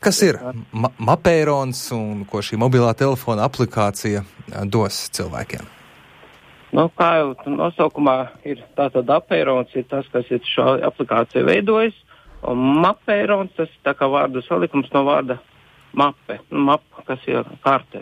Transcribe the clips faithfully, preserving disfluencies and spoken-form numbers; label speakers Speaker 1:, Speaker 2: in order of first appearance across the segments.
Speaker 1: Kas ir ma- Mapērons un ko šī mobilā telefona aplikācija dos cilvēkiem?
Speaker 2: Nu, kā jau nosaukumā ir tātad Mapērons, ir tas, kas ir šo aplikāciju veidojis, un Mapērons, tas ir tā kā vārdu salikums no vārda mape, map, kas ir kartē.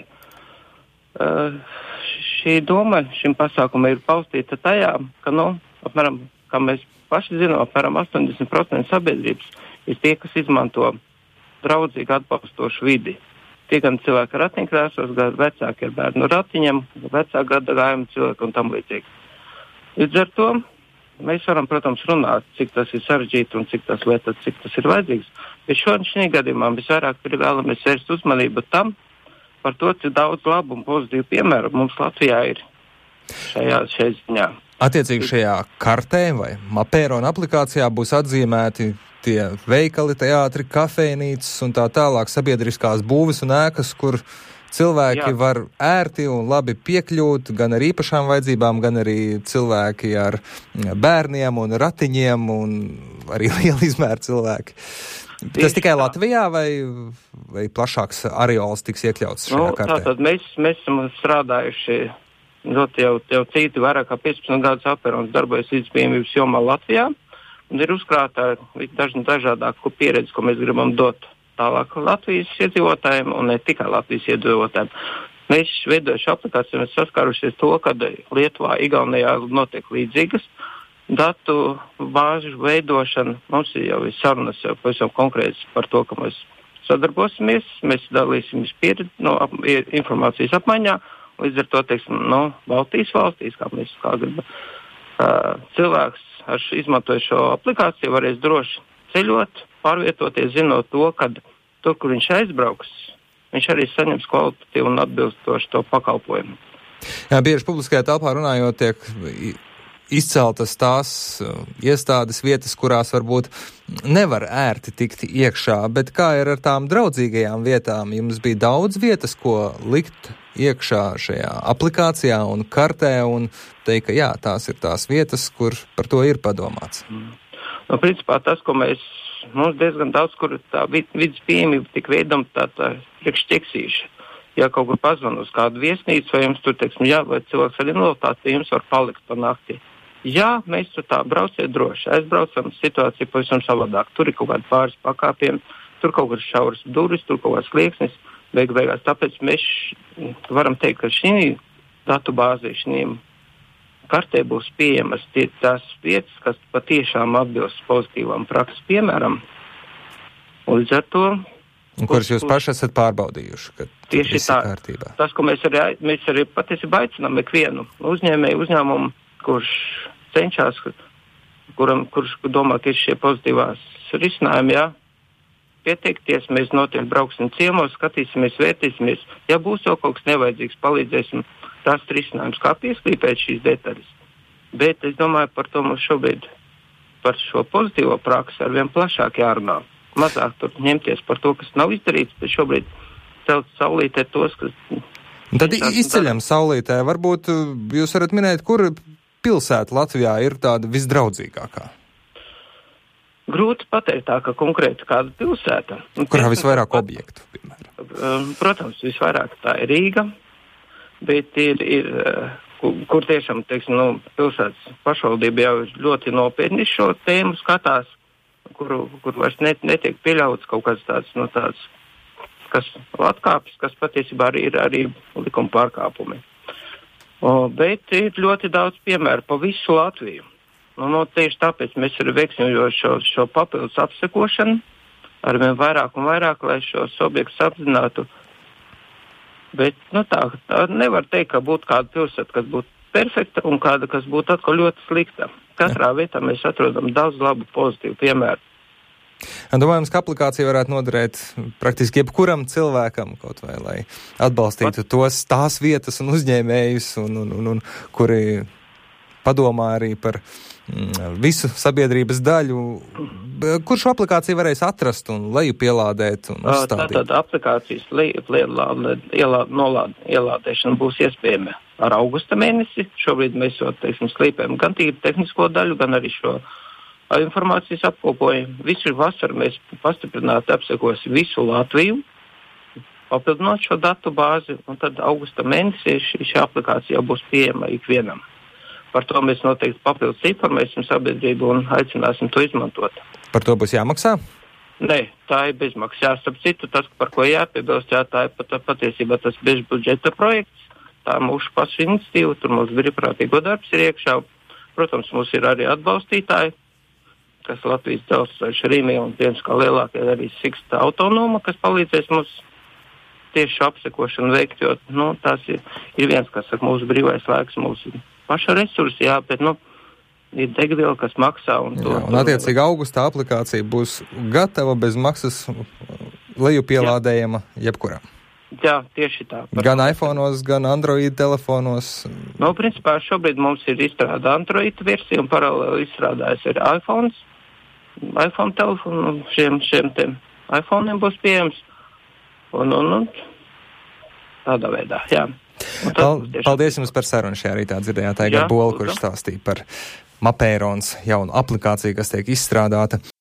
Speaker 2: Uh, šī doma šim pasākumam ir paustīta tajā, ka, nu, apmēram, kā mēs paši zinām, apmēram astoņdesmit procenti sabiedrības ir tie, kas izmanto draudzīgu atbalstošu vidi. Tie gan cilvēki ar ratiņkrēslos, gan vecāki ar bērnu ratiņiem, vecāku gadagājumu cilvēku un tam līdzīgi. Līdz ar to mēs varam, protams, runāt, cik tas ir sarežģīti un cik tas lietas, cik tas ir vajadzīgs. Bet šodien šī gadījumā mēs vairāk vēlamies vērst uzmanību tam par to, cik daudz labu un pozitīvu piemēru mums Latvijā ir šajā, šajā ziņā.
Speaker 1: Attiecīgi šajā kartē vai Mapērona aplikācijā būs atzīmēti tie veikali, teātri, kafejnīcas un tā tālāk sabiedriskās būves un ēkas, kur cilvēki Jā. var ērti un labi piekļūt gan ar īpašām vajadzībām, gan arī cilvēki ar bērniem un ratiņiem un arī liela izmēra cilvēki. Tas Tieši tikai tā. Latvijā vai, vai plašāks areāls tiks iekļauts šajā
Speaker 2: nu,
Speaker 1: kartē?
Speaker 2: Tātad mēs, mēs esam strādājuši ļoti jau, jau citi vairāk kā piecpadsmit gadus Mapērons darbojas vispieejamības jomā Latvijā. Un ir uzkrāta daž, dažādāku pieredzi, ko mēs gribam dot tālāk Latvijas iedzīvotājiem un ne tikai Latvijas iedzīvotājiem. Mēs veidojuši aplikāciju, mēs saskārušies to, ka Lietuvā, Igaunijā notiek līdzīgas datu bāžu veidošana. Mums ir jau sarunas jau pavisam konkrētas par to, ka mēs sadarbosimies, mēs dalīsimies pieredzi, no, ap, informācijas apmaiņā, līdz ar to, teiksim, no Baltijas valstīs, kā mēs kā gribam. Uh, cilvēks ar izmantojot šo aplikāciju varēs droši ceļot, pārvietoties, zinot to, ka tur, kur viņš aizbrauks, viņš arī saņems kvalitatīvu un atbilstošu to pakalpojumu.
Speaker 1: Jā, bieži publiskajā telpā runājot tiek izceltas tās iestādes vietas, kurās varbūt nevar ērti tikt iekšā, bet kā ir ar tām draudzīgajām vietām? Jums bija daudz vietas, ko likt iekšā šajā aplikācijā un kartē un teikt, ka jā, tās ir tās vietas, kur par to ir padomāts.
Speaker 2: Mm. Nu, principā tas, ko mēs, mums diezgan daudz, kur tā vid, vidas pieejamība tik veidama tā, tā priekšķeksīša. Ja kaut kur pazvan uz kādu viesnīcu, vai jums tur, teiksim, jā, vai cilvēks ar invaliditāti, jums var palikt pa nakti. Jā, mēs tur tā brauciet droši, aizbraucam, situācija pavisam savādāk. Tur ir kaut kādi pāris pakāpiem, tur kaut kur šauras durvis, tur kaut kāds slieksnis. Beigu beigās, tāpēc mēs varam teikt, ka šī datu bāzē, šīm kartē būs pieejamas tie, tās vietas, kas patiešām atbilst pozitīvām prakses piemēram. Un līdz ar to...
Speaker 1: Un kuras jūs paši esat pārbaudījuši, ka
Speaker 2: tieši tā,
Speaker 1: kārtībā.
Speaker 2: Tas, ko mēs arī, mēs arī patiesībā aicinām ikvienu uzņēmēju uzņēmumu, kurš cenšas, kuram, kurš domā, ka ir šie pozitīvās risinājumi, jā, pieteikties, mēs noteikti brauksim ciemos, skatīsimies, vērtīsimies. Ja būs jau kaut kas nevajadzīgs, palīdzēsim rast risinājums, kā piesklīpēt šīs detaļas. Bet es domāju, par to mums šobrīd, par šo pozitīvo praksi arvien plašāk jārunā. Mazāk tur ņemties par to, kas nav izdarīts, bet šobrīd celt saulītē tos, kas...
Speaker 1: Tad izceļam saulītē. Varbūt jūs varat minēt, kur pilsēta Latvijā ir tāda visdraudzīgākā?
Speaker 2: Grūti pateikt tā, ka konkrēti kāda pilsēta.
Speaker 1: Kurā visvairāk objektu, piemēram?
Speaker 2: Protams, visvairāk tā ir Rīga, bet ir, ir kur tiešām, teiksim, nu, pilsētas pašvaldība jau ļoti nopietni šo tēmu skatās, kur, kur vairs net, netiek pieļauts kaut kāds tāds, nu, tāds, kas atkāpjas, kas patiesībā arī ir arī likuma pārkāpumi. O, bet ir ļoti daudz piemēru pa visu Latviju. Nu, no, tieši tāpēc mēs arī veiksim šo, šo papildus apsekošanu arvien vairāk un vairāk, lai šos objektus apzinātu. Bet, nu tā, tā nevar teikt, ka būtu kāda pilsēta, kas būtu perfekta un kāda, kas būtu atkal ļoti slikta. Katrā vietā mēs atrodam daudz labu pozitīvu piemēru.
Speaker 1: Domājams, ka aplikācija varētu noderēt praktiski jebkuram cilvēkam kaut vai, lai atbalstītu tos tās vietas un uzņēmējus, un, un, un, un kuri padomā arī par mm, visu sabiedrības daļu. Kur šo aplikāciju varēs atrast un lejupielādēt un uzstādīt?
Speaker 2: Tātad aplikācijas ielādēšana būs iespējama ar augusta mēnesi. Šobrīd mēs jau, teiksim, slīpējam gan tīri tehnisko daļu, gan arī šo informācijas apkopojam. Visu vasaru mēs pastiprināti apsekosim visu Latviju, papildinot šo datu bāzi, un tad augusta mēnesī šī, šī aplikācija būs pieejama ikvienam. Par to mēs noteikti papildus informēsim sabiedrību un aicināsim to izmantot.
Speaker 1: Par to būs jāmaksā?
Speaker 2: Nē, tā ir bezmaksas. Jā, starp citu, tas, par ko jāpiebilst, jā, tā ir pat, patiesībā tas bezbudžeta projekts, tā ir mūsu pašu iniciatīva, tur mums brīvprātīgo darbs ir iekšā. Protams, mums ir arī atbalstītāji, kas Latvijas dzelzceļš Rīmī un viens kā lielākie arī Siksta autonoma, kas palīdzēs mums tieši šo apsekošanu veikt, jo, nu, tas ir, ir viens, kas saka, mūsu brīvais laiks, mūsu paša resursi, jā, bet, nu, ir degviela, kas maksā. Un, to,
Speaker 1: jā, un attiecīgi augustā aplikācija būs gatava bez maksas lejupielādējama jebkuram.
Speaker 2: Jā, tieši tā.
Speaker 1: Gan iPhone'os, gan Android telefonos.
Speaker 2: Nu, principā šobrīd mums ir izstrādā Android versija un paralēli izstrādājas ir iPhones. iPhone telefonu, šiem, šiem tiem iPhone'iem būs pieejams. Un, un, un tādā veidā, jā.
Speaker 1: Pal, paldies jums par sarunu šajā rītā. Dzirdējāt Aigaru Bolu, kurš stāstīja par Mapērons jaunu aplikāciju, kas tiek izstrādāta.